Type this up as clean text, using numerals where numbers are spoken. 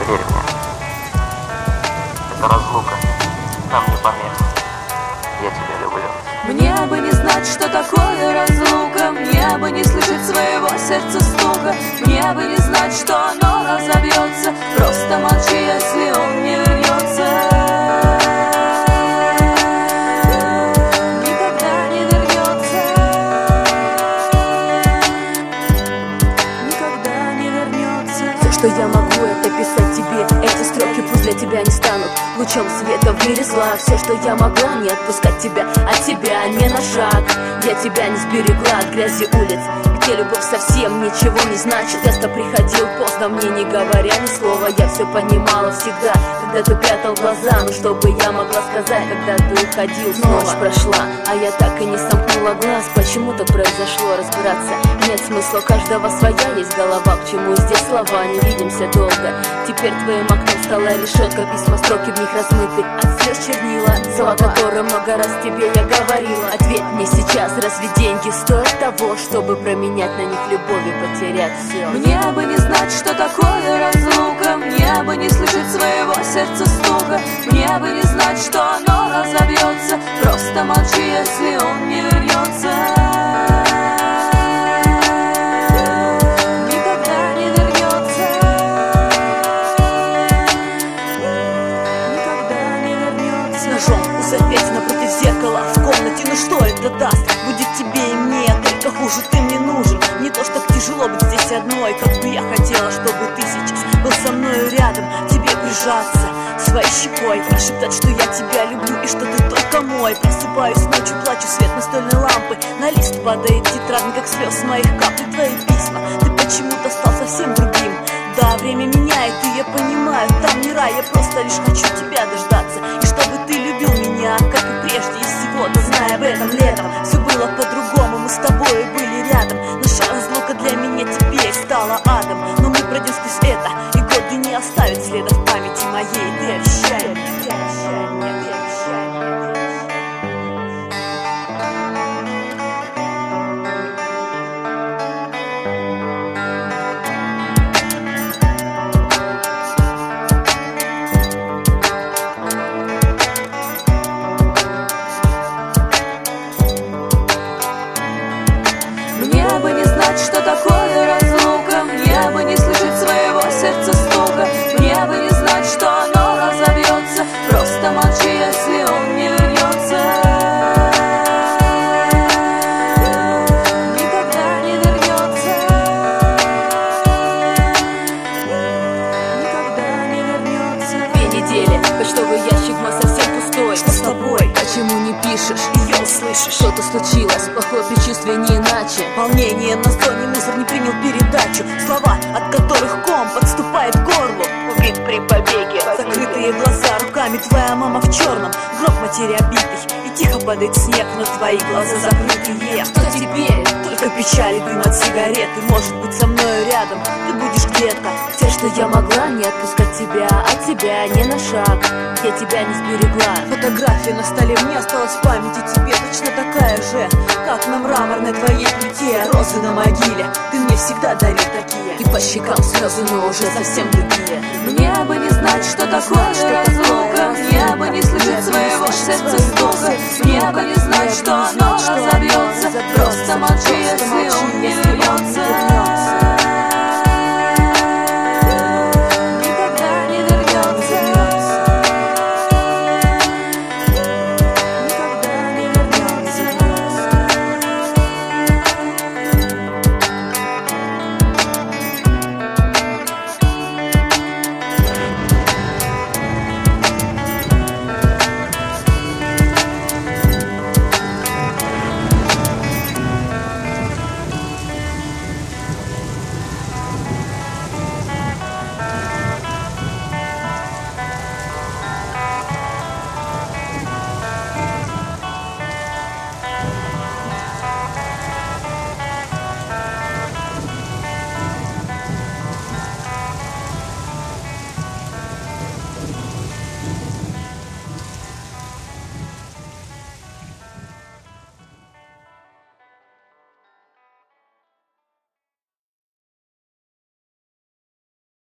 Верь мне, это разлука, нам не помеха. Я тебя люблю. Мне бы не знать, что такое разлука, мне бы не слышать своего сердца стука, мне бы не знать, что оно разобьется. Просто молчи, если он не вернется. Никогда не вернется. Никогда не вернется. Все, что я могу, это писать тебе. Эти строки пусть для тебя не станут лучом света в мире зла. Все, что я могла, не отпускать тебя от тебя не на шаг. Я тебя не сберегла от грязи улиц, где любовь совсем ничего не значит. Часто приходил поздно, мне не говоря ни слова. Я все понимала всегда, когда ты прятал глаза. Но что бы я могла сказать, когда ты уходил снова? Ночь прошла, а я так и не сомкнула глаз. Почему так произошло, разбираться нет смысла. У каждого своя есть голова, к чему здесь слова. Не видимся долго, теперь твоим окном стала решетка. Письма, строки в них размыты, от слез чернила. Слова, которые много раз тебе я говорила. Ответь мне сейчас, разве деньги стоят того, чтобы променять на них любовь и потерять все? Мне бы не знать, что такое разлука, мне бы не слышать своего сердца стука, мне бы не знать, что оно разобьется. Просто молчи, если он не вернется. Никогда не вернется. Никогда не вернется. Ножом узапеть напротив зеркала в комнате, ну что это даст? Будет тебе и мне, только хуже ты мне нужен. Не то, что так тяжело быть здесь одной, как бы я хотела, чтобы ты сейчас был со мною рядом, тебе прижаться своей щекой, прошептать, что я тебя люблю и что ты только мой. Просыпаюсь ночью, плачу, свет настольной лампы, на лист падает тетрадь, как слез моих капель. Твои письма, ты почему-то стал совсем другим. Да, время меняет, и я понимаю, там не рай, я просто лишь хочу тебя дождаться. И чтобы ты любил меня, как и прежде, и всего-то зная об этом летом. Все было по-другому, мы с тобой были рядом. Наша разлука для меня теперь стала адом. Но мы пройдем сквозь это, и годы не оставят следа в памяти моей. Ты обещай мне, ты обещай мне, ты обещай мне. Мне бы не знать, что такое разлука, мне бы не слышать своего сердца стука, мне бы не знать, что оно разобьется. Просто молчи, если он не вернется. Никогда не вернется. Никогда не вернется. 2 недели, почтовый ящик мой совсем пустой. Что с тобой? Почему не пишешь? Ее услышишь? Что-то случилось, плохое предчувствие не иначе. Волнение на зоне, мусор не принял передачу. Слова, от которых ком подступает к горлу. Убит при побеге. Закрытые глаза, руками твоя мама в черном, гроб матери обитый, и тихо падает снег, но твои глаза закрытые. Что теперь? Только печаль и дым от сигареты. Может быть, со мною рядом ты будешь где-то. Все, что я могла, не отпускать тебя от тебя не на шаг. Я тебя не сберегла. Фотография на столе мне осталась в памяти тебе точно такая же, как на мраморной твоей плите. Розы на могиле ты мне всегда дарил такие. И по щекам слезы, но уже совсем другие. Мне бы не знать, что такое разлука, мне бы не слышать своего сердца стука, мне бы не знать, что оно разобьется. Просто молчи, если он не вернется.